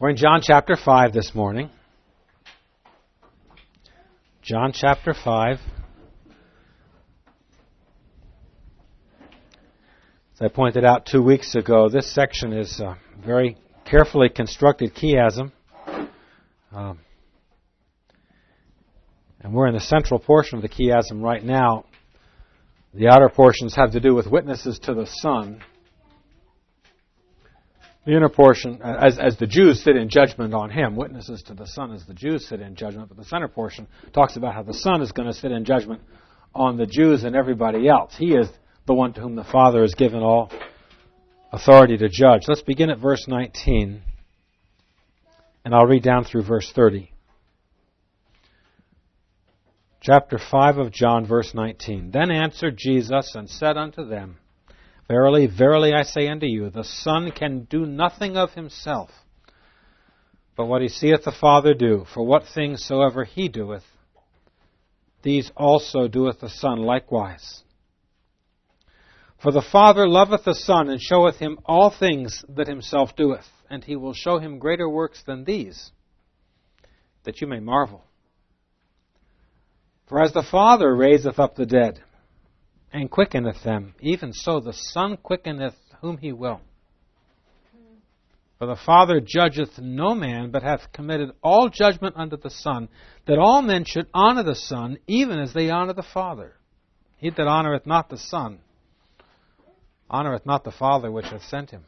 We're in John chapter 5 this morning. John chapter 5. As I pointed out 2 weeks ago, this section is a very carefully constructed chiasm. And we're in the central portion of the chiasm right now. The outer portions have to do with witnesses to the Son. The inner portion, as the Jews sit in judgment on Him, witnesses to the Son as the Jews sit in judgment, but the center portion talks about how the Son is going to sit in judgment on the Jews and everybody else. He is the one to whom the Father has given all authority to judge. Let's begin at verse 19, and I'll read down through verse 30. Chapter 5 of John, verse 19. Then answered Jesus and said unto them, Verily, verily, I say unto you, the Son can do nothing of himself, but what he seeth the Father do. For what things soever he doeth, these also doeth the Son likewise. For the Father loveth the Son, and showeth him all things that himself doeth, and he will show him greater works than these, that you may marvel. For as the Father raiseth up the dead, and quickeneth them, even so the Son quickeneth whom he will. For the Father judgeth no man, but hath committed all judgment unto the Son, that all men should honor the Son, even as they honor the Father. He that honoureth not the Son, honoureth not the Father which hath sent him.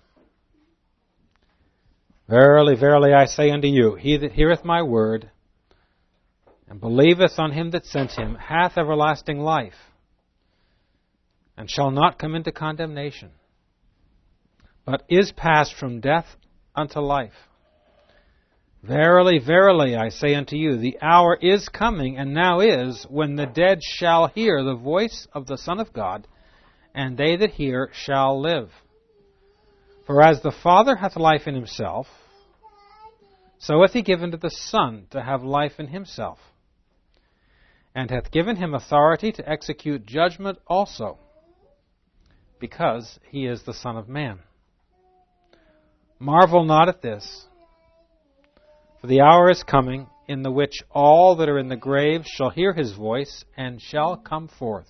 Verily, verily, I say unto you, he that heareth my word, and believeth on him that sent him, hath everlasting life, and shall not come into condemnation, but is passed from death unto life. Verily, verily, I say unto you, the hour is coming, and now is, when the dead shall hear the voice of the Son of God, and they that hear shall live. For as the Father hath life in himself, so hath he given to the Son to have life in himself, and hath given him authority to execute judgment also, because he is the Son of Man. Marvel not at this, for the hour is coming, in the which all that are in the grave shall hear his voice, and shall come forth.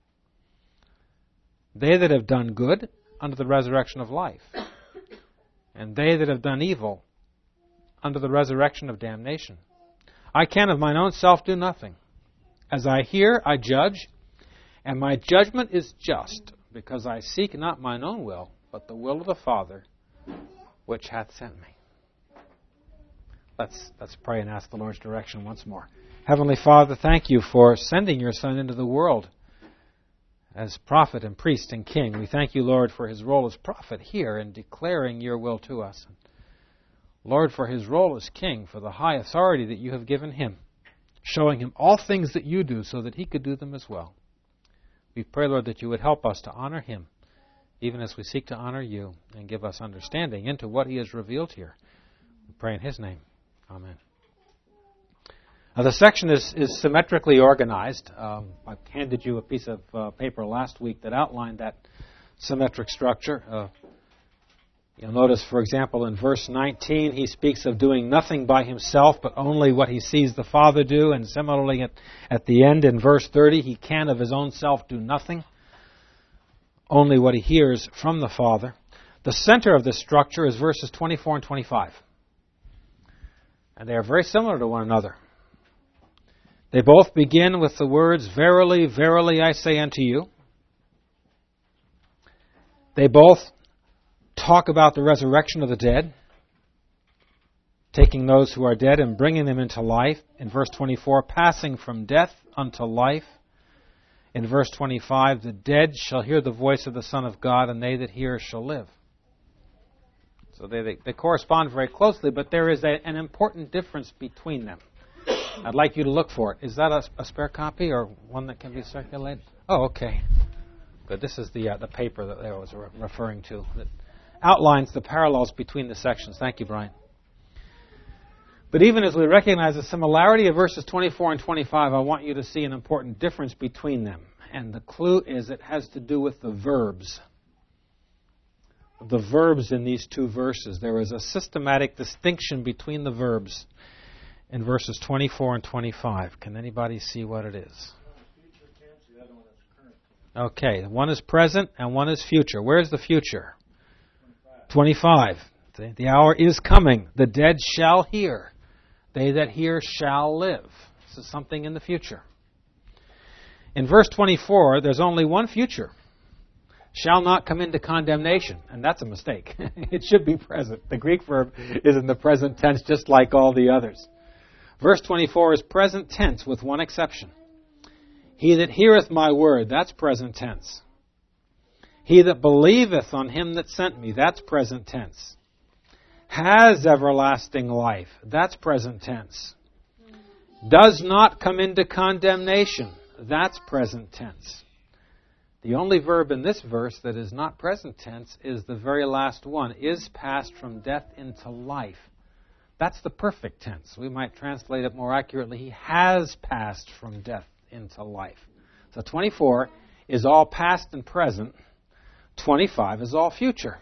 They that have done good, unto the resurrection of life, and they that have done evil, unto the resurrection of damnation. I can of mine own self do nothing. As I hear, I judge, and my judgment is just, because I seek not mine own will, but the will of the Father, which hath sent me. Let's pray and ask the Lord's direction once more. Heavenly Father, thank you for sending your Son into the world as prophet and priest and king. We thank you, Lord, for his role as prophet here in declaring your will to us. Lord, for his role as king, for the high authority that you have given him, showing him all things that you do so that he could do them as well. We pray, Lord, that you would help us to honor him, even as we seek to honor you, and give us understanding into what he has revealed here. We pray in his name. Amen. Now, the section is symmetrically organized. I handed you a piece of paper last week that outlined that symmetric structure. You'll notice, for example, in verse 19, he speaks of doing nothing by himself, but only what he sees the Father do. And similarly, at the end, in verse 30, he can of his own self do nothing, only what he hears from the Father. The center of this structure is verses 24 and 25. And they are very similar to one another. They both begin with the words, Verily, verily, I say unto you. They both talk about the resurrection of the dead, taking those who are dead and bringing them into life. In verse 24, passing from death unto life. In verse 25, the dead shall hear the voice of the Son of God, and they that hear shall live. So they correspond very closely, but there is an important difference between them. I'd like you to look for it. Is that a spare copy or one that can be circulated? Oh, okay. Good. This is the paper that I was referring to that outlines the parallels between the sections. Thank you, Brian. But even as we recognize the similarity of verses 24 and 25, I want you to see an important difference between them. And the clue is it has to do with the verbs. the verbs in these two verses. There is a systematic distinction between the verbs in verses 24 and 25. Can anybody see what it is? Okay, one is present and one is future. Where's the future? 25. The hour is coming. The dead shall hear. They that hear shall live. This is something in the future. In verse 24, there's only one future. Shall not come into condemnation. And that's a mistake. It should be present. The Greek verb is in the present tense just like all the others. Verse 24 is present tense with one exception. He that heareth my word, that's present tense. He that believeth on him that sent me, that's present tense. Has everlasting life, that's present tense. Does not come into condemnation, that's present tense. The only verb in this verse that is not present tense is the very last one, is passed from death into life. That's the perfect tense. We might translate it more accurately. He has passed from death into life. So 24 is all past and present. 25 is all future.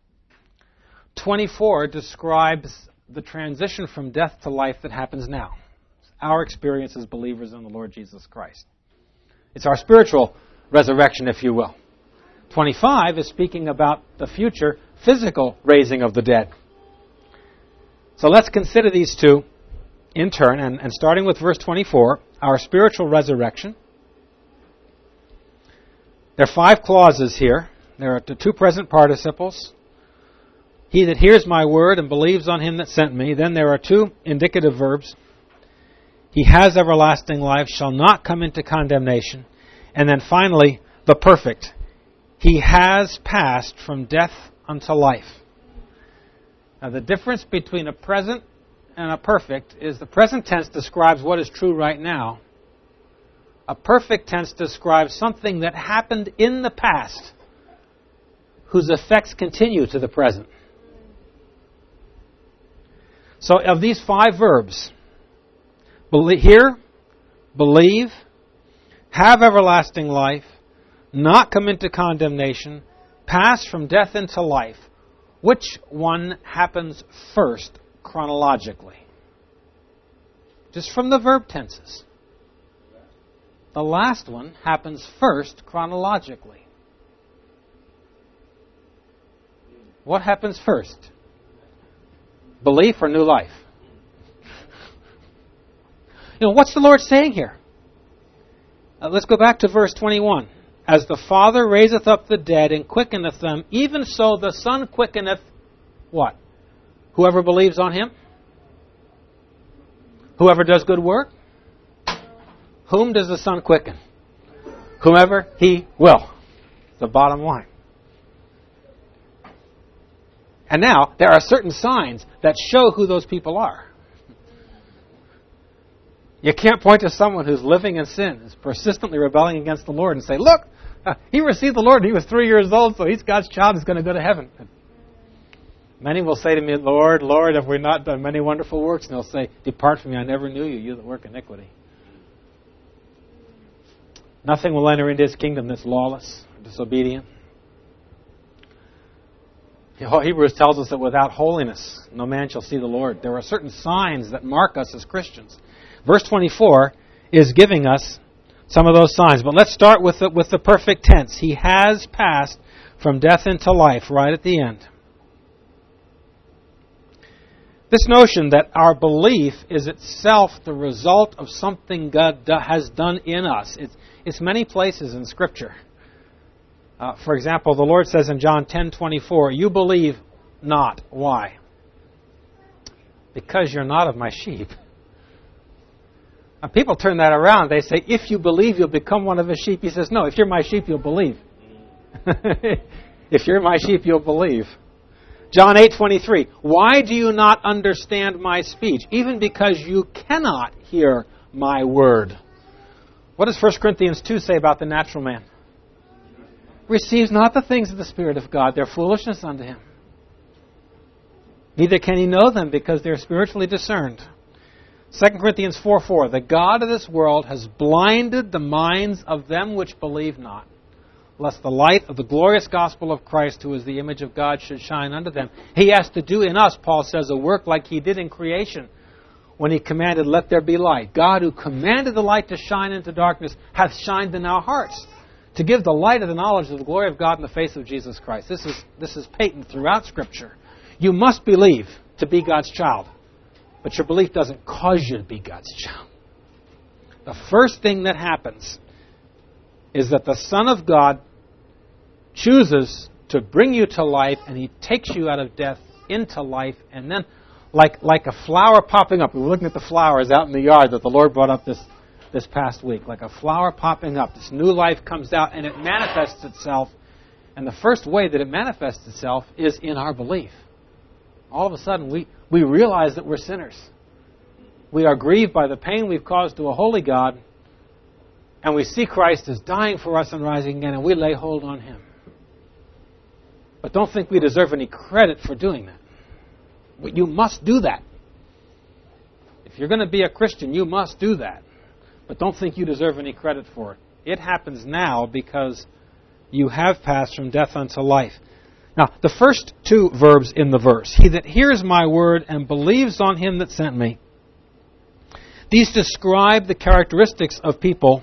24 describes the transition from death to life that happens now. Our experience as believers in the Lord Jesus Christ. It's our spiritual resurrection, if you will. 25 is speaking about the future physical raising of the dead. So let's consider these two in turn, and starting with verse 24, our spiritual resurrection. There are 5 clauses here. There are the 2 present participles. He that hears my word and believes on him that sent me. Then there are 2 indicative verbs. He has everlasting life, shall not come into condemnation. And then finally, the perfect. He has passed from death unto life. Now the difference between a present and a perfect is the present tense describes what is true right now. A perfect tense describes something that happened in the past whose effects continue to the present. So of these 5 verbs, hear, believe, have everlasting life, not come into condemnation, pass from death into life, which one happens first chronologically? Just from the verb tenses. The last one happens first chronologically. What happens first? Belief or new life? What's the Lord saying here? Let's go back to verse 21. As the Father raiseth up the dead and quickeneth them, even so the Son quickeneth what? Whoever believes on Him? Whoever does good work? Whom does the Son quicken? Whomever He will. The bottom line. And now, there are certain signs that show who those people are. You can't point to someone who's living in sin, is persistently rebelling against the Lord, and say, look, he received the Lord when he was 3 years old, so he's God's child, he's going to go to heaven. Many will say to me, Lord, Lord, have we not done many wonderful works? And they'll say, depart from me, I never knew you, you that work iniquity. Nothing will enter into His kingdom that's lawless, disobedient. Hebrews tells us that without holiness, no man shall see the Lord. There are certain signs that mark us as Christians. Verse 24 is giving us some of those signs. But let's start with the perfect tense. He has passed from death into life right at the end. This notion that our belief is itself the result of something God has done in us. It's many places in Scripture. For example, the Lord says in John 10:24, you believe not. Why? Because you're not of my sheep. Now, people turn that around. They say, if you believe, you'll become one of His sheep. He says, no, if you're my sheep, you'll believe. If you're my sheep, you'll believe. John 8:23, why do you not understand my speech? Even because you cannot hear my word. What does 1 Corinthians 2 say about the natural man? Receives not the things of the Spirit of God. They're foolishness unto him. Neither can he know them because they're spiritually discerned. 2 Corinthians 4:4, the God of this world has blinded the minds of them which believe not, lest the light of the glorious gospel of Christ, who is the image of God, should shine unto them. He has to do in us, Paul says, a work like He did in creation when He commanded, let there be light. God, who commanded the light to shine into darkness, hath shined in our hearts, to give the light of the knowledge of the glory of God in the face of Jesus Christ. This is patent throughout Scripture. You must believe to be God's child, but your belief doesn't cause you to be God's child. The first thing that happens is that the Son of God chooses to bring you to life, and He takes you out of death into life, and then like a flower popping up. We were looking at the flowers out in the yard that the Lord brought up this past week. Like a flower popping up, this new life comes out, and it manifests itself. And the first way that it manifests itself is in our belief. All of a sudden, we realize that we're sinners. We are grieved by the pain we've caused to a holy God, and we see Christ as dying for us and rising again, and we lay hold on Him. But don't think we deserve any credit for doing that. You must do that. If you're going to be a Christian, you must do that. But don't think you deserve any credit for it. It happens now because you have passed from death unto life. Now, the first two verbs in the verse, he that hears my word and believes on Him that sent me, these describe the characteristics of people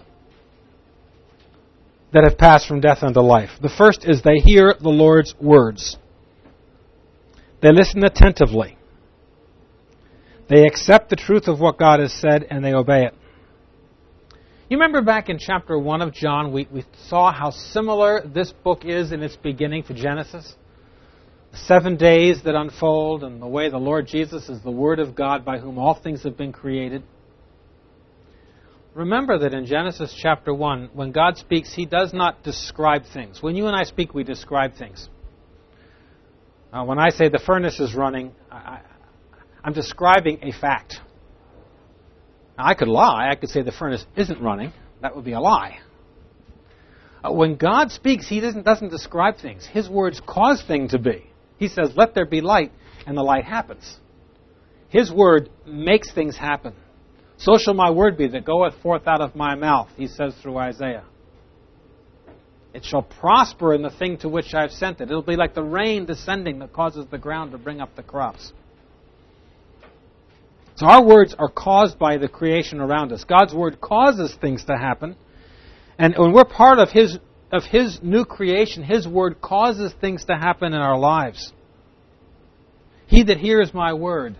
that have passed from death unto life. The first is they hear the Lord's words. They listen attentively. They accept the truth of what God has said, and they obey it. You remember back in chapter 1 of John, we saw how similar this book is in its beginning to Genesis? The 7 days that unfold, and the way the Lord Jesus is the Word of God by whom all things have been created. Remember that in Genesis chapter 1, when God speaks, He does not describe things. When you and I speak, we describe things. When I say the furnace is running, I'm describing a fact. Now, I could lie. I could say the furnace isn't running. That would be a lie. When God speaks, He doesn't describe things. His words cause things to be. He says, let there be light, and the light happens. His word makes things happen. So shall my word be that goeth forth out of my mouth, He says through Isaiah. It shall prosper in the thing to which I have sent it. It'll be like the rain descending that causes the ground to bring up the crops. So our words are caused by the creation around us. God's word causes things to happen. And when we're part of His new creation, His word causes things to happen in our lives. He that hears my word.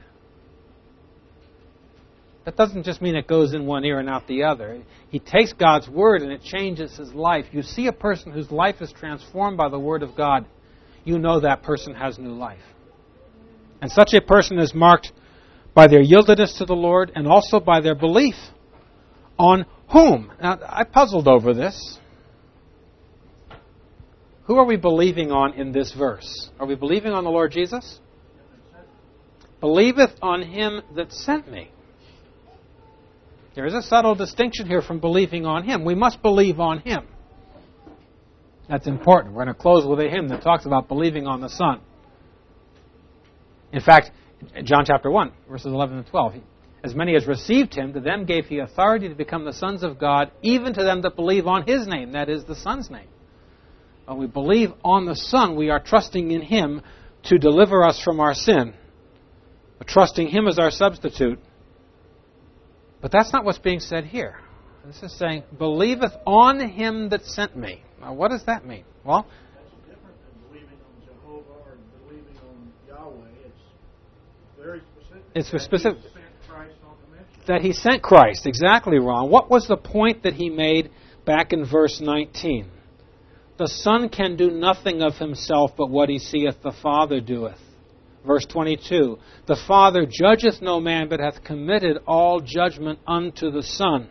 That doesn't just mean it goes in one ear and out the other. He takes God's word and it changes his life. You see a person whose life is transformed by the word of God, you know that person has new life. And such a person is marked by their yieldedness to the Lord and also by their belief on whom. Now, I puzzled over this. Who are we believing on in this verse? Are we believing on the Lord Jesus? Believeth on Him that sent me. There is a subtle distinction here from believing on Him. We must believe on Him. That's important. We're going to close with a hymn that talks about believing on the Son. In fact, John chapter 1, verses 11 and 12. As many as received Him, to them gave He authority to become the sons of God, even to them that believe on His name, that is, the Son's name. When we believe on the Son, we are trusting in Him to deliver us from our sin. We're trusting Him as our substitute. But that's not what's being said here. This is saying, believeth on Him that sent me. Now, what does that mean? Well, that's different than believing on Jehovah or believing on Yahweh. It's very specific. It's specific. He sent Christ on the mission. That He sent Christ. Exactly, Ron. What was the point that He made back in verse 19? The Son can do nothing of Himself but what He seeth the Father doeth. Verse 22, the Father judgeth no man, but hath committed all judgment unto the Son.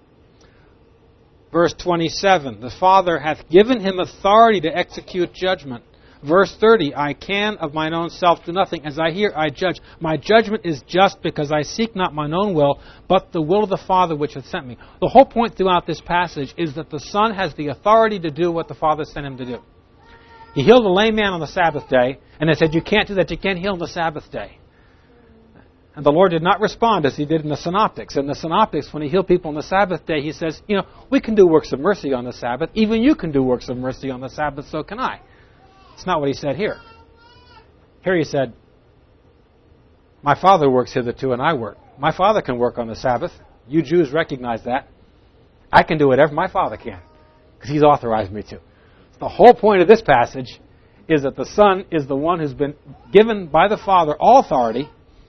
Verse 27, the Father hath given Him authority to execute judgment. Verse 30, I can of mine own self do nothing. As I hear, I judge. My judgment is just, because I seek not mine own will, but the will of the Father which hath sent me. The whole point throughout this passage is that the Son has the authority to do what the Father sent Him to do. He healed a lame man on the Sabbath day, and they said, you can't do that. You can't heal on the Sabbath day. And the Lord did not respond as he did in the Synoptics. In the Synoptics, when he healed people on the Sabbath day, he says, we can do works of mercy on the Sabbath. Even you can do works of mercy on the Sabbath, so can I. It's not what he said here. Here he said, my Father works hitherto and I work. My Father can work on the Sabbath. You Jews recognize that. I can do whatever my Father can, because he's authorized me to. The whole point of this passage is that the Son is the one who's been given by the Father all authority.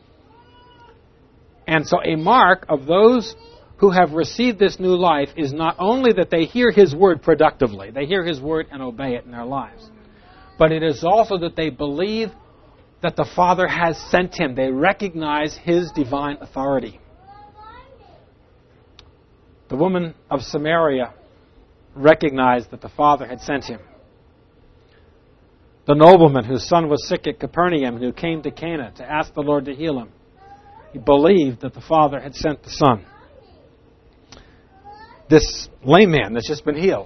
And so a mark of those who have received this new life is not only that they hear his word productively, they hear his word and obey it in their lives, but it is also that they believe that the Father has sent him. They recognize his divine authority. The woman of Samaria recognized that the Father had sent him. The nobleman whose son was sick at Capernaum, who came to Cana to ask the Lord to heal him, he believed that the Father had sent the Son. This lame man that's just been healed,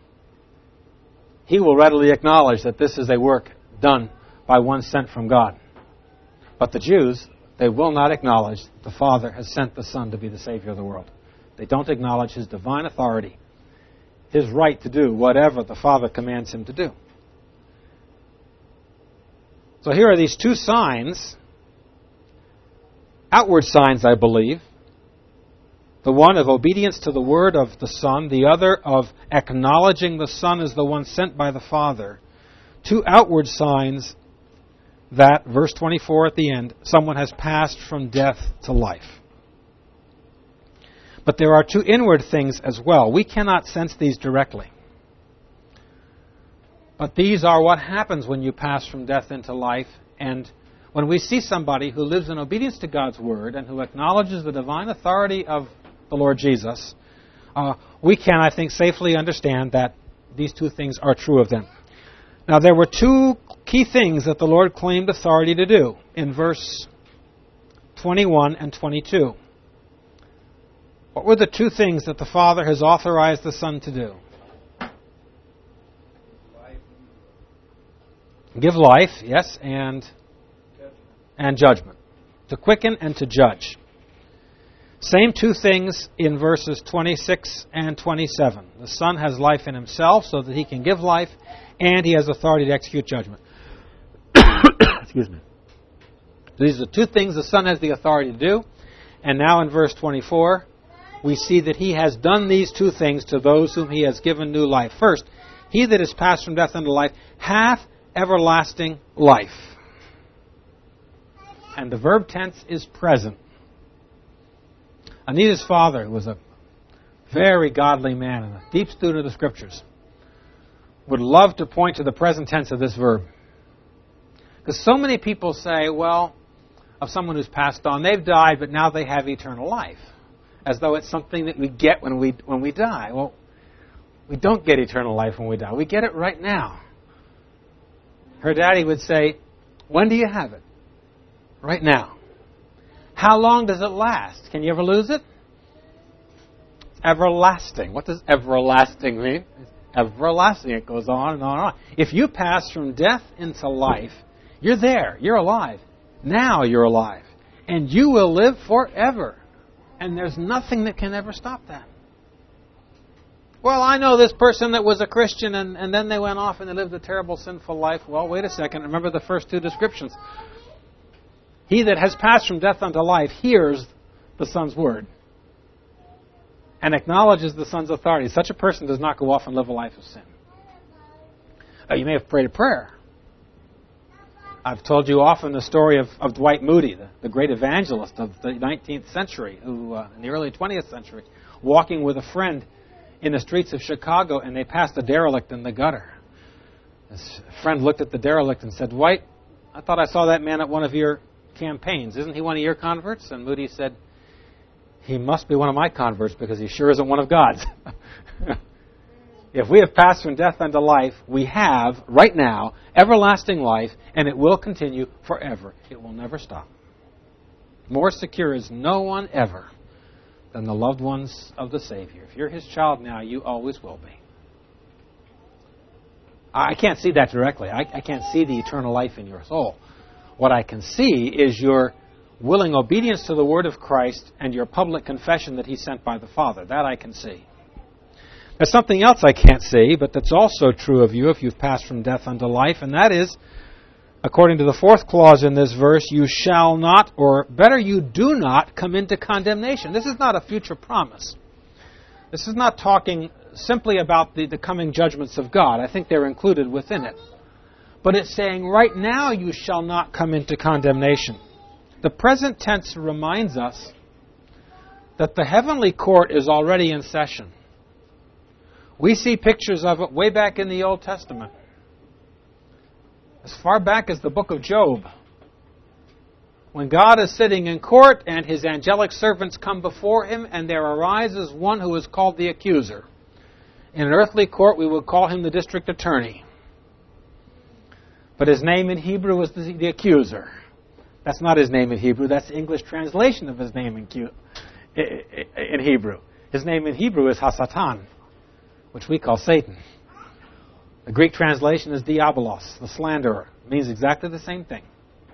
he will readily acknowledge that this is a work done by one sent from God. But the Jews, they will not acknowledge that the Father has sent the Son to be the Savior of the world. They don't acknowledge his divine authority, his right to do whatever the Father commands him to do. So here are these two signs, outward signs, I believe. The one of obedience to the word of the Son, the other of acknowledging the Son as the one sent by the Father. Two outward signs that, verse 24 at the end, someone has passed from death to life. But there are two inward things as well. We cannot sense these directly. But these are what happens when you pass from death into life. And when we see somebody who lives in obedience to God's word and who acknowledges the divine authority of the Lord Jesus, we can, I think, safely understand that these two things are true of them. Now, there were two key things that the Lord claimed authority to do in verse 21 and 22. What were the two things that the Father has authorized the Son to do? Give life, yes, and judgment. To quicken and to judge. Same two things in verses 26 and 27. The Son has life in himself so that he can give life, and he has authority to execute judgment. Excuse me. These are the two things the Son has the authority to do. And now in verse 24, we see that he has done these two things to those whom he has given new life. First, he that is passed from death unto life hath everlasting life. And the verb tense is present. Anita's father, who was a very godly man and a deep student of the Scriptures, would love to point to the present tense of this verb. Because so many people say, well, of someone who's passed on, they've died, but now they have eternal life. As though it's something that we get when we die. Well, we don't get eternal life when we die. We get it right now. Her daddy would say, when do you have it? Right now. How long does it last? Can you ever lose it? Everlasting. What does everlasting mean? It's everlasting. It goes on and on and on. If you pass from death into life, you're there. You're alive. Now you're alive. And you will live forever. And there's nothing that can ever stop that. Well, I know this person that was a Christian and then they went off and they lived a terrible, sinful life. Well, wait a second. Remember the first two descriptions. He that has passed from death unto life hears the Son's word and acknowledges the Son's authority. Such a person does not go off and live a life of sin. You may have prayed a prayer. I've told you often the story of Dwight Moody, the great evangelist of the 19th century, who in the early 20th century, walking with a friend in the streets of Chicago, and they passed a derelict in the gutter. His friend looked at the derelict and said, Dwight, I thought I saw that man at one of your campaigns. Isn't he one of your converts? And Moody said, he must be one of my converts because he sure isn't one of God's. If we have passed from death unto life, we have, right now, everlasting life, and it will continue forever. It will never stop. More secure is no one ever than the loved ones of the Savior. If you're His child now, you always will be. I can't see that directly. I can't see the eternal life in your soul. What I can see is your willing obedience to the word of Christ and your public confession that He's sent by the Father. That I can see. There's something else I can't see, but that's also true of you if you've passed from death unto life, and that is, according to the fourth clause in this verse, you shall not, or better, you do not come into condemnation. This is not a future promise. This is not talking simply about the coming judgments of God. I think they're included within it. But it's saying, right now you shall not come into condemnation. The present tense reminds us that the heavenly court is already in session. We see pictures of it way back in the Old Testament. As far back as the book of Job. When God is sitting in court and His angelic servants come before Him, and there arises one who is called the accuser. In an earthly court we would call him the district attorney. But his name in Hebrew is the accuser. That's not his name in Hebrew. That's the English translation of his name in Hebrew. His name in Hebrew is Hasatan, which we call Satan. The Greek translation is Diabolos, the slanderer. It means exactly the same thing.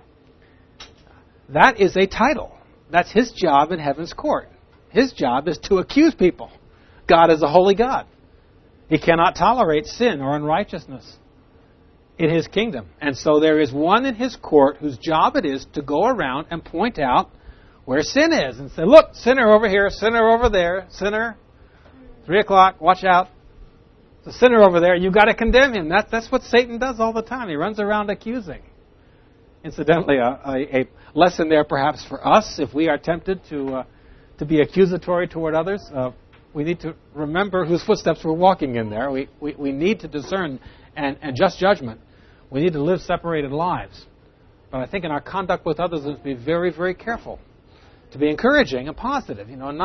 That is a title. That's his job in heaven's court. His job is to accuse people. God is a holy God. He cannot tolerate sin or unrighteousness in His kingdom. And so there is one in His court whose job it is to go around and point out where sin is and say, look, sinner over here, sinner over there, sinner, 3 o'clock, watch out. The sinner over there, you've got to condemn him. That's what Satan does all the time. He runs around accusing. Incidentally, a lesson there perhaps for us, if we are tempted to be accusatory toward others, we need to remember whose footsteps we're walking in there. We need to discern and just judgment. We need to live separated lives. But I think in our conduct with others, we must be very, very careful to be encouraging and positive.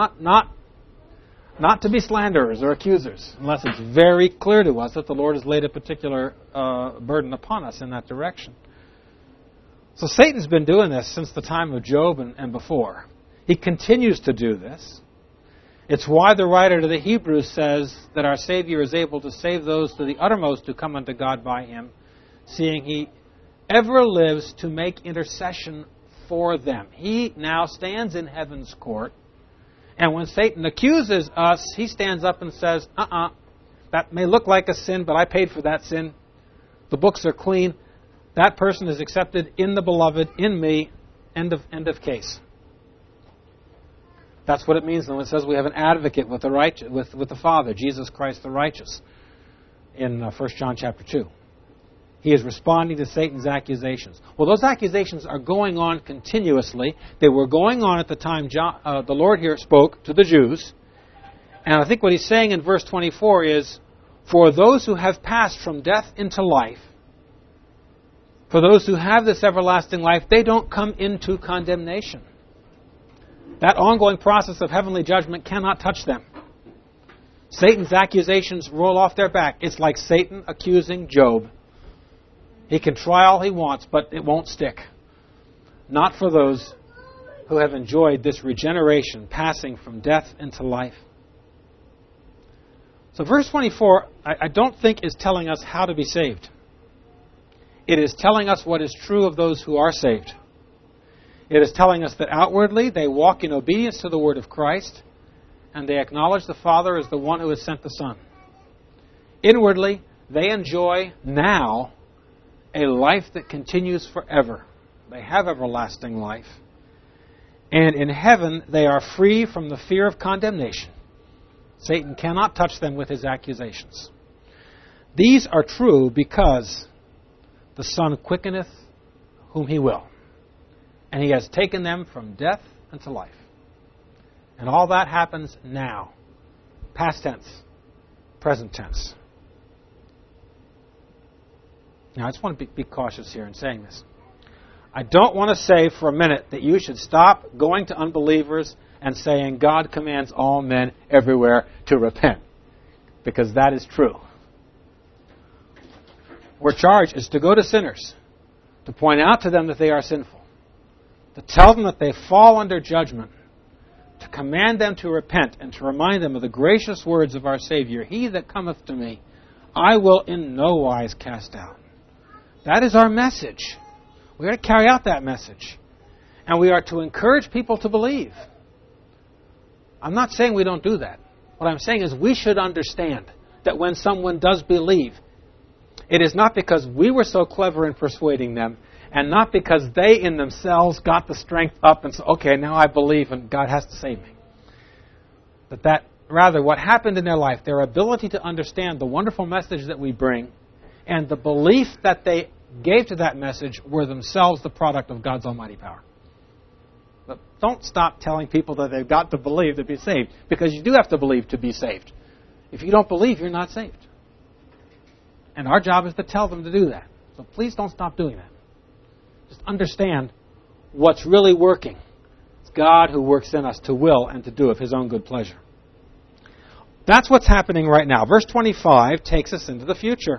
Not to be slanderers or accusers, unless it's very clear to us that the Lord has laid a particular burden upon us in that direction. So Satan's been doing this since the time of Job and before. He continues to do this. It's why the writer to the Hebrews says that our Savior is able to save those to the uttermost who come unto God by Him, seeing He ever lives to make intercession for them. He now stands in heaven's court, and when Satan accuses us, he stands up and says, that may look like a sin, but I paid for that sin. The books are clean. That person is accepted in the beloved, in me, end of case. That's what it means when it says we have an advocate with the Father, Jesus Christ the righteous, in 1 John chapter 2. He is responding to Satan's accusations. Well, those accusations are going on continuously. They were going on at the time the Lord here spoke to the Jews. And I think what He's saying in verse 24 is, for those who have passed from death into life, for those who have this everlasting life, they don't come into condemnation. That ongoing process of heavenly judgment cannot touch them. Satan's accusations roll off their back. It's like Satan accusing Job. He can try all he wants, but it won't stick. Not for those who have enjoyed this regeneration, passing from death into life. So verse 24, I don't think is telling us how to be saved. It is telling us what is true of those who are saved. It is telling us that outwardly they walk in obedience to the word of Christ, and they acknowledge the Father as the one who has sent the Son. Inwardly, they enjoy now a life that continues forever. They have everlasting life. And in heaven, they are free from the fear of condemnation. Satan cannot touch them with his accusations. These are true because the Son quickeneth whom He will. And He has taken them from death unto life. And all that happens now. Past tense. Present tense. Now, I just want to be cautious here in saying this. I don't want to say for a minute that you should stop going to unbelievers and saying God commands all men everywhere to repent. Because that is true. Our charge is to go to sinners, to point out to them that they are sinful, to tell them that they fall under judgment, to command them to repent, and to remind them of the gracious words of our Savior, He that cometh to me, I will in no wise cast out. That is our message. We are to carry out that message. And we are to encourage people to believe. I'm not saying we don't do that. What I'm saying is we should understand that when someone does believe, it is not because we were so clever in persuading them, and not because they in themselves got the strength up and said, okay, now I believe and God has to save me. But rather, what happened in their life, their ability to understand the wonderful message that we bring, and the belief that they gave to that message were themselves the product of God's almighty power. But don't stop telling people that they've got to believe to be saved, because you do have to believe to be saved. If you don't believe, you're not saved. And our job is to tell them to do that. So please don't stop doing that. Just understand what's really working. It's God who works in us to will and to do of His own good pleasure. That's what's happening right now. Verse 25 takes us into the future.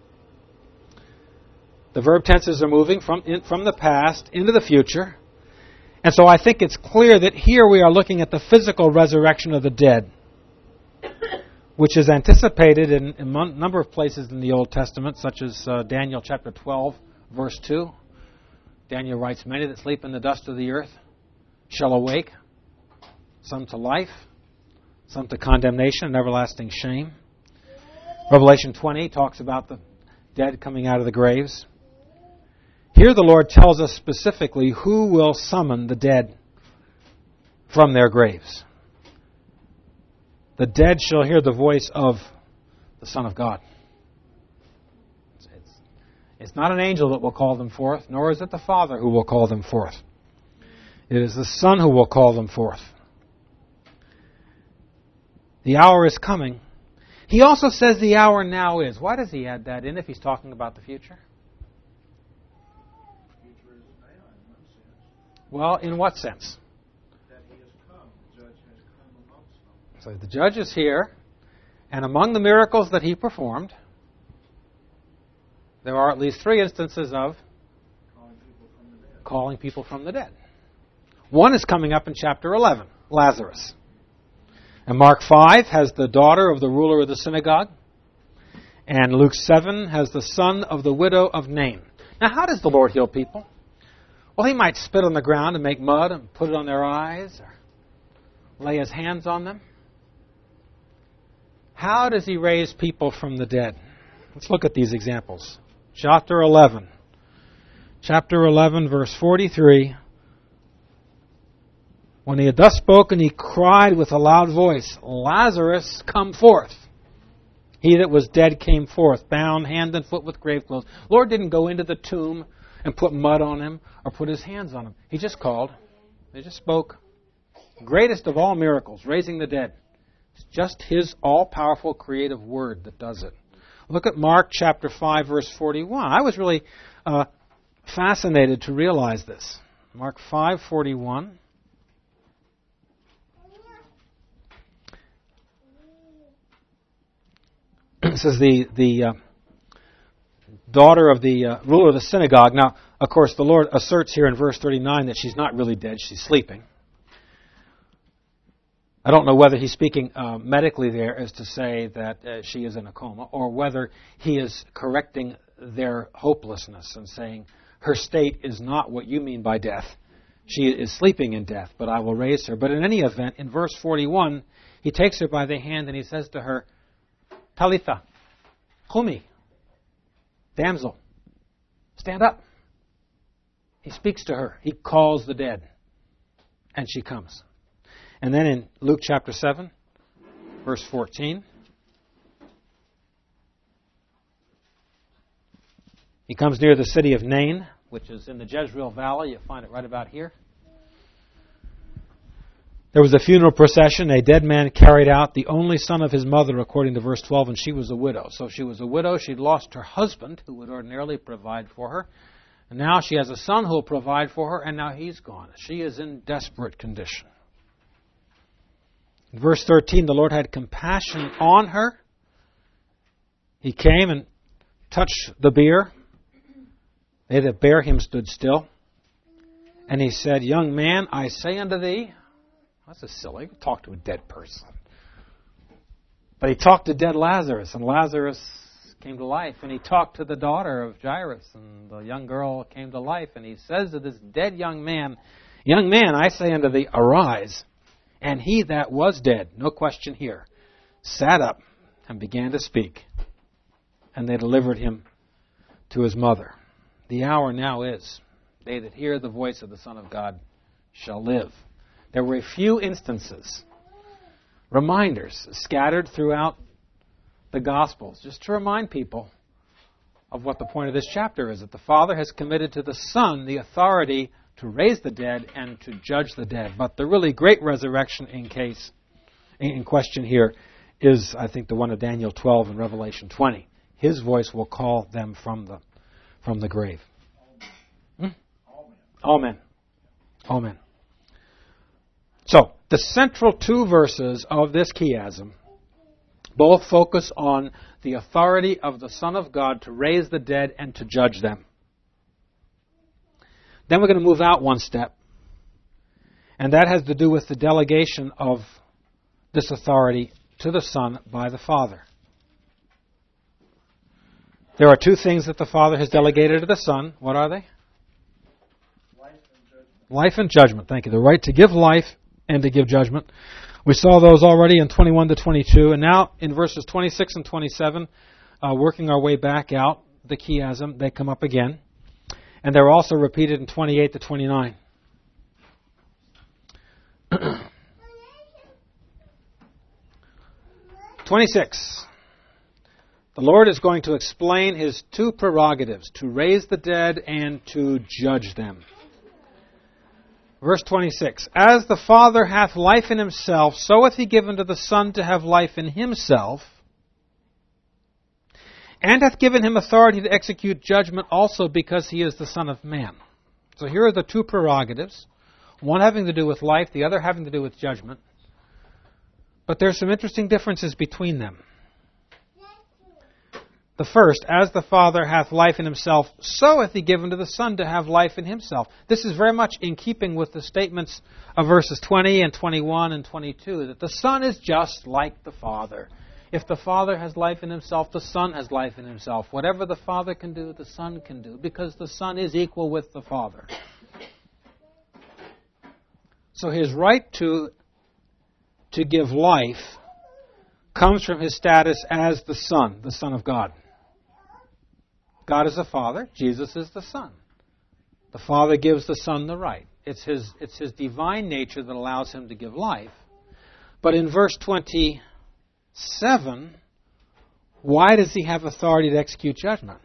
The verb tenses are moving from the past into the future. And so I think it's clear that here we are looking at the physical resurrection of the dead, which is anticipated in a number of places in the Old Testament, such as Daniel chapter 12, verse 2. Daniel writes, many that sleep in the dust of the earth shall awake, some to life, some to condemnation and everlasting shame. Revelation 20 talks about the dead coming out of the graves. Here the Lord tells us specifically who will summon the dead from their graves. The dead shall hear the voice of the Son of God. It's not an angel that will call them forth, nor is it the Father who will call them forth. It is the Son who will call them forth. The hour is coming. He also says the hour now is. Why does he add that in if he's talking about the future? Well, in what sense? That he has come. The judge has come amongst them. So the judge is here, and among the miracles that he performed, there are at least 3 instances of calling people from the dead. One is coming up in chapter 11, Lazarus. And Mark 5 has the daughter of the ruler of the synagogue. And Luke 7 has the son of the widow of Nain. Now, how does the Lord heal people? Well, He might spit on the ground and make mud and put it on their eyes, or lay His hands on them. How does He raise people from the dead? Let's look at these examples. Chapter 11, verse 43. When he had thus spoken, he cried with a loud voice, Lazarus, come forth. He that was dead came forth, bound hand and foot with grave clothes. Lord didn't go into the tomb and put mud on him or put His hands on him. He just called. He just spoke. Greatest of all miracles, raising the dead. It's just His all-powerful creative word that does it. Look at Mark chapter 5, verse 41. I was really fascinated to realize this. Mark 5:41. It says the daughter of the ruler of the synagogue. Now, of course, the Lord asserts here in verse 39 that she's not really dead, she's sleeping. I don't know whether He's speaking medically there as to say that she is in a coma, or whether He is correcting their hopelessness and saying, her state is not what you mean by death. She is sleeping in death, but I will raise her. But in any event, in verse 41, He takes her by the hand and He says to her, Talitha, Kumi, damsel, stand up. He speaks to her. He calls the dead. And she comes. And then in Luke chapter 7, verse 14, he comes near the city of Nain, which is in the Jezreel Valley. You find it right about here. There was a funeral procession. A dead man carried out the only son of his mother, according to verse 12, and she was a widow. So she was a widow. She'd lost her husband, who would ordinarily provide for her. And now she has a son who will provide for her, and now he's gone. She is in desperate condition. In verse 13, the Lord had compassion on her. He came and touched the bier. They that bare him stood still. And He said, young man, I say unto thee, that's a silly, talk to a dead person. But He talked to dead Lazarus, and Lazarus came to life. And He talked to the daughter of Jairus, and the young girl came to life. And He says to this dead young man, Young man, I say unto thee, arise. And he that was dead, no question here, sat up and began to speak. And they delivered him to his mother. The hour now is, they that hear the voice of the Son of God shall live. There were a few instances, reminders, scattered throughout the Gospels, just to remind people of what the point of this chapter is, that the Father has committed to the Son the authority to raise the dead and to judge the dead. But the really great resurrection in question here is, I think, the one of Daniel 12 and Revelation 20. His voice will call them from the grave. Amen. Amen. So, the central two verses of this chiasm both focus on the authority of the Son of God to raise the dead and to judge them. Then we're going to move out one step, and that has to do with the delegation of this authority to the Son by the Father. There are two things that the Father has delegated to the Son. What are they? Life and judgment. Life and judgment. Thank you. The right to give life and to give judgment. We saw those already in 21 to 22, and now in verses 26 and 27, working our way back out the chiasm, they come up again. And they're also repeated in 28 to 29. 26. The Lord is going to explain His two prerogatives, to raise the dead and to judge them. Verse 26. As the Father hath life in Himself, so hath He given to the Son to have life in Himself, and hath given Him authority to execute judgment also because He is the Son of Man. So here are the two prerogatives, one having to do with life, the other having to do with judgment. But there are some interesting differences between them. The first, as the Father hath life in Himself, so hath He given to the Son to have life in Himself. This is very much in keeping with the statements of verses 20 and 21 and 22, that the Son is just like the Father. If the Father has life in Himself, the Son has life in Himself. Whatever the Father can do, the Son can do, because the Son is equal with the Father. So His right to give life comes from His status as the Son of God. God is the Father, Jesus is the Son. The Father gives the Son the right. It's his divine nature that allows Him to give life. But in verse 27, why does He have authority to execute judgment?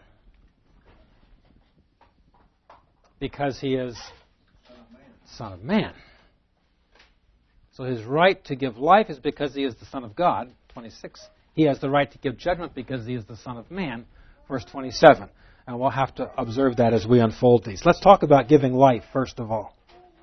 Because He is Son of Man. So His right to give life is because He is the Son of God, 26. He has the right to give judgment because He is the Son of Man, verse 27. And we'll have to observe that as we unfold these. Let's talk about giving life, first of all.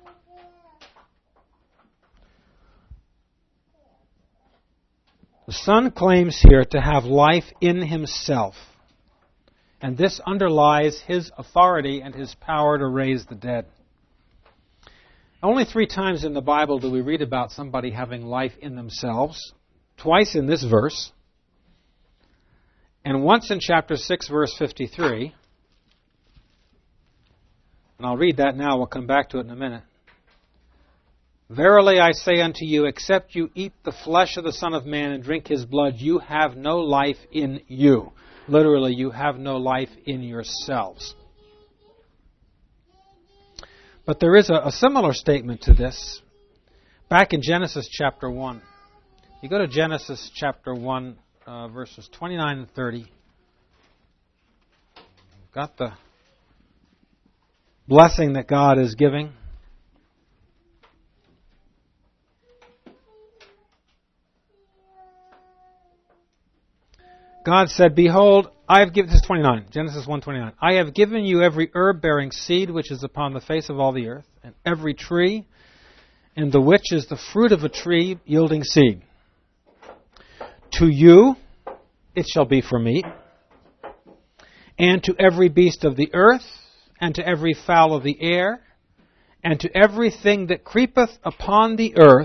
The Son claims here to have life in Himself. And this underlies His authority and His power to raise the dead. Only 3 times in the Bible do we read about somebody having life in themselves. Twice in this verse. And once in chapter 6, verse 53. And I'll read that now. We'll come back to it in a minute. Verily I say unto you, except you eat the flesh of the Son of Man and drink His blood, you have no life in you. Literally, you have no life in yourselves. But there is a similar statement to this back in Genesis chapter 1. You go to Genesis chapter 1, verses 29 and 30. You've got the blessing that God is giving. God said, behold, I have given, this is 29, Genesis 1:29. I have given you every herb bearing seed which is upon the face of all the earth, and every tree, in the which is the fruit of a tree yielding seed. To you it shall be for meat, and to every beast of the earth, and to every fowl of the air, and to everything that creepeth upon the earth,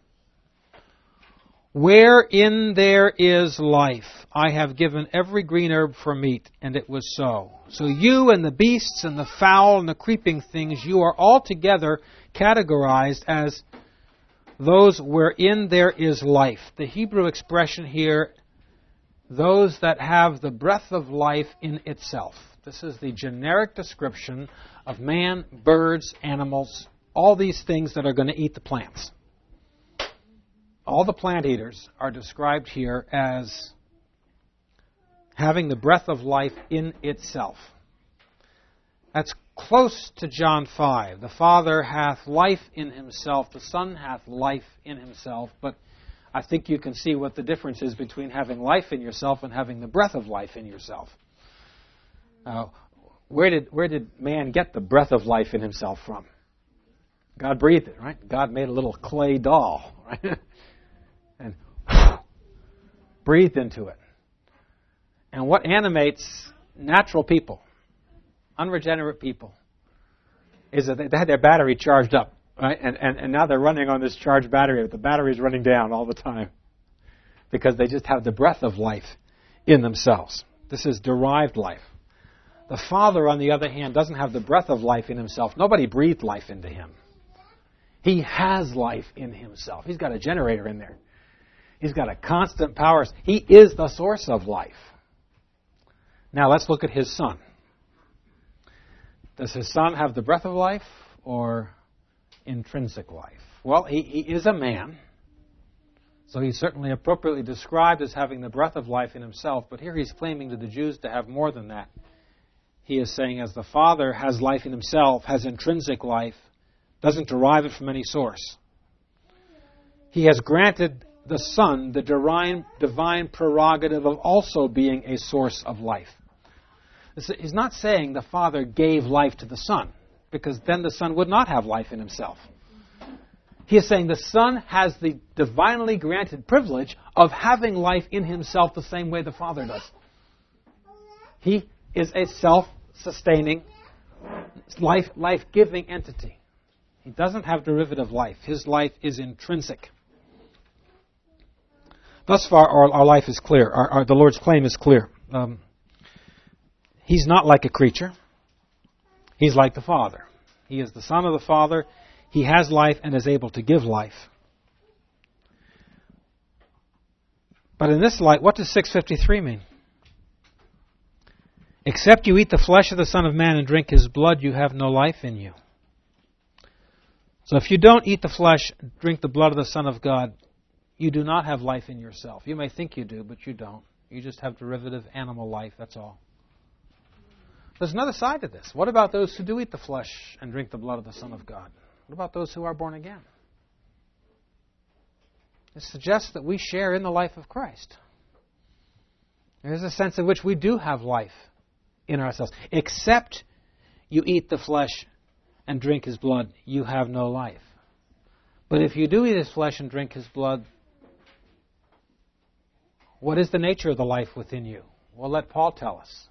wherein there is life, I have given every green herb for meat, and it was so. So you and the beasts and the fowl and the creeping things, you are altogether categorized as those wherein there is life. The Hebrew expression here, those that have the breath of life in itself. This is the generic description of man, birds, animals, all these things that are going to eat the plants. All the plant eaters are described here as having the breath of life in itself. That's close to John 5. The Father hath life in himself, the Son hath life in himself, but I think you can see what the difference is between having life in yourself and having the breath of life in yourself. Where did man get the breath of life in himself from? God breathed it, right? God made a little clay doll, right? And breathed into it. And what animates natural people, unregenerate people, is that they had their battery charged up, right? And now they're running on this charged battery, but the battery is running down all the time because they just have the breath of life in themselves. This is derived life. The Father, on the other hand, doesn't have the breath of life in himself. Nobody breathed life into him. He has life in himself. He's got a generator in there. He's got a constant power. He is the source of life. Now let's look at his Son. Does his Son have the breath of life or intrinsic life? Well, he is a man, so he's certainly appropriately described as having the breath of life in himself, but here he's claiming to the Jews to have more than that. He is saying as the Father has life in himself, has intrinsic life, doesn't derive it from any source. He has granted the Son the divine prerogative of also being a source of life. He's not saying the Father gave life to the Son, because then the Son would not have life in himself. He is saying the Son has the divinely granted privilege of having life in himself the same way the Father does. He is a self-sustaining, life-giving entity. He doesn't have derivative life. His life is intrinsic. Thus far, our life is clear. The Lord's claim is clear. He's not like a creature. He's like the Father. He is the Son of the Father. He has life and is able to give life. But in this light, what does 653 mean? Except you eat the flesh of the Son of Man and drink his blood, you have no life in you. So if you don't eat the flesh, drink the blood of the Son of God, you do not have life in yourself. You may think you do, but you don't. You just have derivative animal life, that's all. There's another side to this. What about those who do eat the flesh and drink the blood of the Son of God? What about those who are born again? It suggests that we share in the life of Christ. There's a sense in which we do have life in ourselves. Except you eat the flesh and drink his blood, you have no life. But if you do eat his flesh and drink his blood, what is the nature of the life within you? Well, let Paul tell us.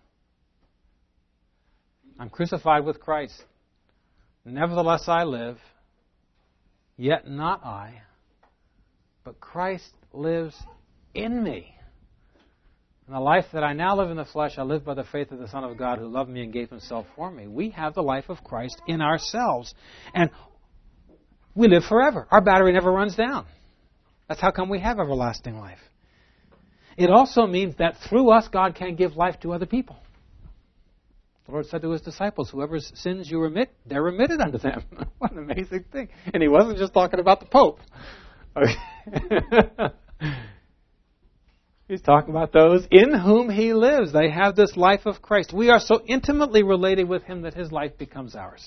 I'm crucified with Christ. Nevertheless I live, yet not I, but Christ lives in me. And the life that I now live in the flesh, I live by the faith of the Son of God who loved me and gave himself for me. We have the life of Christ in ourselves. And we live forever. Our battery never runs down. That's how come we have everlasting life. It also means that through us, God can give life to other people. The Lord said to his disciples, whoever's sins you remit, they're remitted unto them. What an amazing thing. And he wasn't just talking about the Pope. Okay. He's talking about those in whom he lives. They have this life of Christ. We are so intimately related with him that his life becomes ours.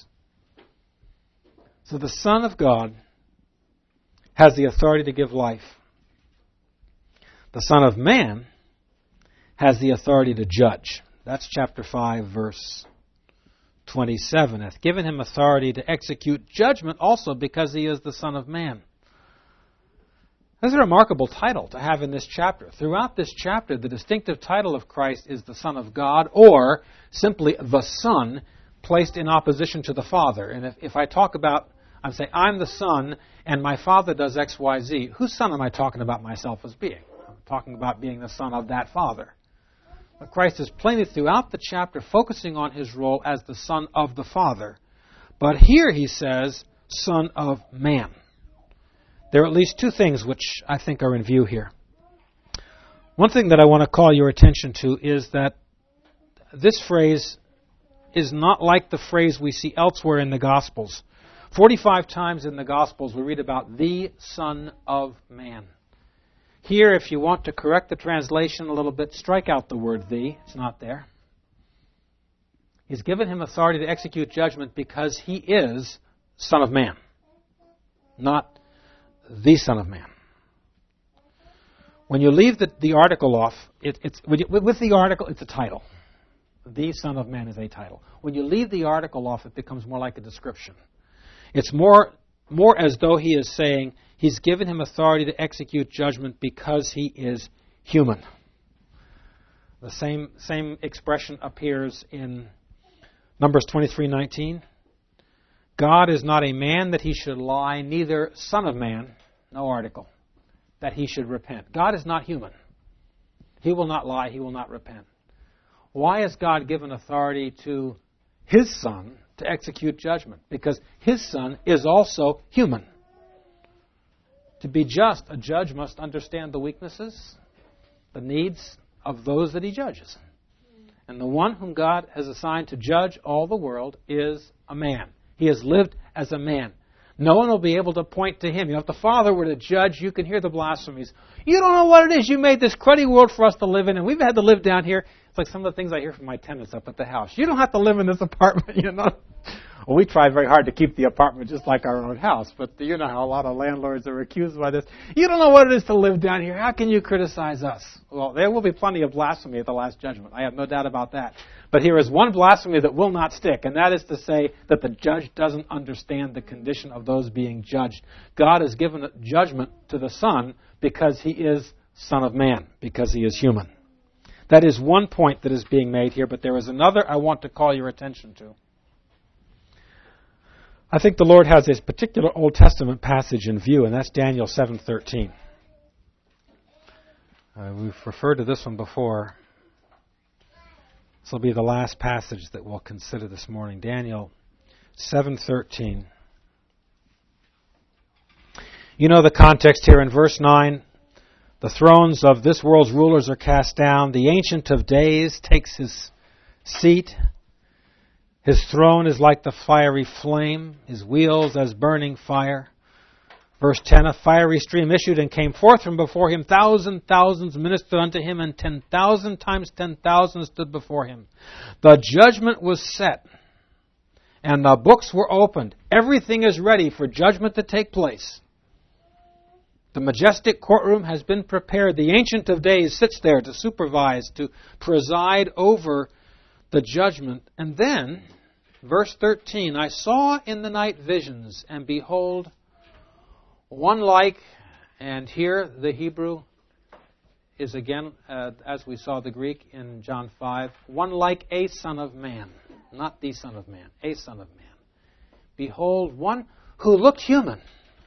So the Son of God has the authority to give life. The Son of Man has the authority to judge. That's chapter 5, verse 27. Hath given him authority to execute judgment also because he is the Son of Man. That's a remarkable title to have in this chapter. Throughout this chapter, the distinctive title of Christ is the Son of God, or simply the Son, placed in opposition to the Father. And if I talk about, I'm saying, I'm the Son, and my Father does X, Y, Z, whose Son am I talking about myself as being? I'm talking about being the Son of that Father. But Christ is plainly throughout the chapter focusing on his role as the Son of the Father. But here he says, Son of Man. There are at least two things which I think are in view here. One thing that I want to call your attention to is that this phrase is not like the phrase we see elsewhere in the Gospels. 45 times in the Gospels we read about the Son of Man. Here, if you want to correct the translation a little bit, strike out the word the. It's not there. He's given him authority to execute judgment because he is Son of Man, not the Son of Man. When you leave the article off, with the article, it's a title. The Son of Man is a title. When you leave the article off, it becomes more like a description. It's more as though he is saying he's given him authority to execute judgment because he is human. The same expression appears in Numbers 23:19. God is not a man that he should lie, neither Son of Man, no article, that he should repent. God is not human. He will not lie, he will not repent. Why has God given authority to his Son to execute judgment? Because his Son is also human. To be just, a judge must understand the weaknesses, the needs of those that he judges. And the one whom God has assigned to judge all the world is a man. He has lived as a man. No one will be able to point to him. If the Father were to judge, you can hear the blasphemies. You don't know what it is. You made this cruddy world for us to live in, and we've had to live down here. It's like some of the things I hear from my tenants up at the house. You don't have to live in this apartment, you know. Well, we try very hard to keep the apartment just like our own house, but you know how a lot of landlords are accused by this. You don't know what it is to live down here. How can you criticize us? Well, there will be plenty of blasphemy at the last judgment. I have no doubt about that. But here is one blasphemy that will not stick, and that is to say that the judge doesn't understand the condition of those being judged. God has given judgment to the Son because he is Son of Man, because he is human. That is one point that is being made here, but there is another I want to call your attention to. I think the Lord has this particular Old Testament passage in view, and that's Daniel 7:13. We've referred to this one before. This will be the last passage that we'll consider this morning. Daniel 7:13. You know the context here in verse 9. The thrones of this world's rulers are cast down. The Ancient of Days takes his seat. His throne is like the fiery flame, his wheels as burning fire. Verse 10, a fiery stream issued and came forth from before him. Thousands ministered unto him, and 10,000 times 10,000 stood before him. The judgment was set, and the books were opened. Everything is ready for judgment to take place. The majestic courtroom has been prepared. The Ancient of Days sits there to supervise, to preside over the judgment. And then, verse 13, I saw in the night visions, and behold, one like, and here the Hebrew is again, as we saw the Greek in John 5, one like a Son of Man, not the Son of Man, a Son of Man. Behold, one who looked human,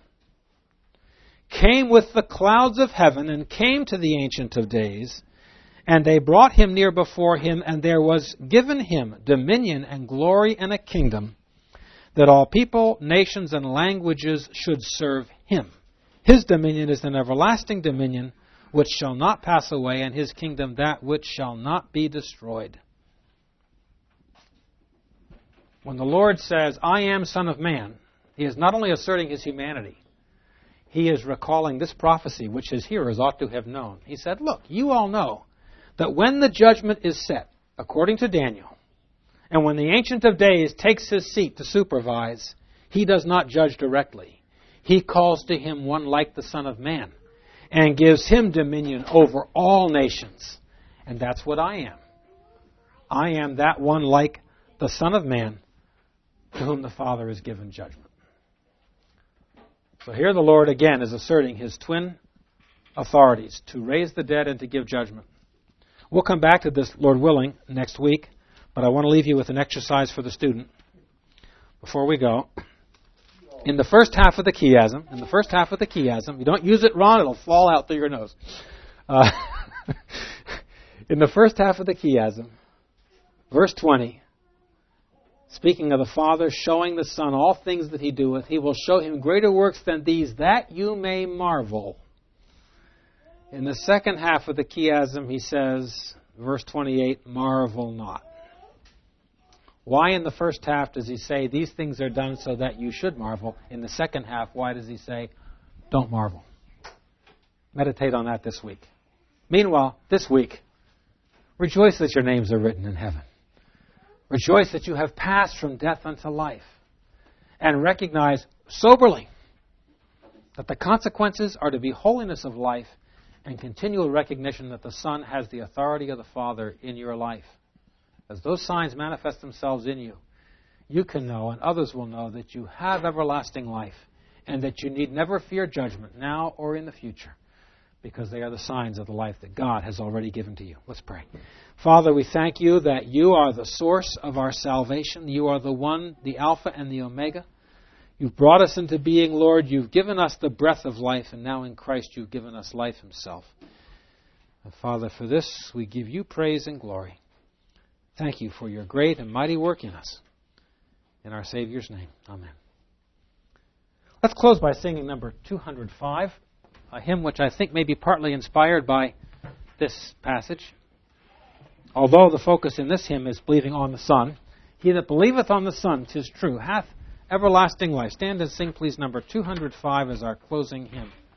came with the clouds of heaven, and came to the Ancient of Days, and they brought him near before him, and there was given him dominion and glory and a kingdom, that all people, nations, and languages should serve him. His dominion is an everlasting dominion, which shall not pass away, and his kingdom that which shall not be destroyed. When the Lord says, I am Son of Man, he is not only asserting his humanity, he is recalling this prophecy, which his hearers ought to have known. He said, look, you all know that when the judgment is set, according to Daniel, and when the Ancient of Days takes his seat to supervise, he does not judge directly. He calls to him one like the Son of Man and gives him dominion over all nations. And that's what I am. I am that one like the Son of Man to whom the Father has given judgment. So here the Lord again is asserting his twin authorities to raise the dead and to give judgment. We'll come back to this, Lord willing, next week, but I want to leave you with an exercise for the student before we go. In the first half of the chiasm, you don't use it, Ron, it'll fall out through your nose. In the first half of the chiasm, verse 20, Speaking of the Father, showing the Son all things that he doeth, he will show him greater works than these, that you may marvel. In the second half of the chiasm, he says, verse 28, marvel not. Why in the first half does he say, these things are done so that you should marvel? In the second half, why does he say, don't marvel? Meditate on that this week. Meanwhile, this week, rejoice that your names are written in heaven. Rejoice that you have passed from death unto life. And recognize soberly that the consequences are to be holiness of life and continual recognition that the Son has the authority of the Father in your life. As those signs manifest themselves in you, you can know and others will know that you have everlasting life and that you need never fear judgment now or in the future, because they are the signs of the life that God has already given to you. Let's pray. Father, we thank you that you are the source of our salvation. You are the one, the Alpha and the Omega. You've brought us into being, Lord. You've given us the breath of life, and now in Christ you've given us life himself. And Father, for this we give you praise and glory. Thank you for your great and mighty work in us. In our Savior's name, amen. Let's close by singing number 205, a hymn which I think may be partly inspired by this passage. Although the focus in this hymn is believing on the Son. He that believeth on the Son, 'tis true, hath everlasting life. Stand and sing, please, number 205 as our closing hymn.